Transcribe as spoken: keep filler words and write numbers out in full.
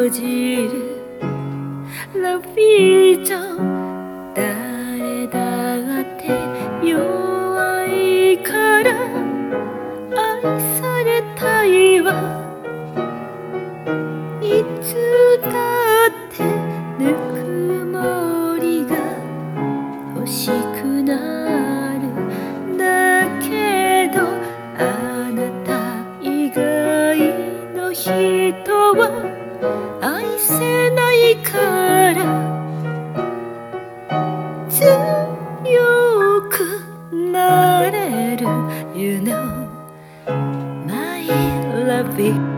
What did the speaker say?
閉じるラビージョン、誰だって弱いから愛されたいわ。いつだってぬくもりが欲しくなる。だけどあなた以外の人は愛せないから強くなれる You know my love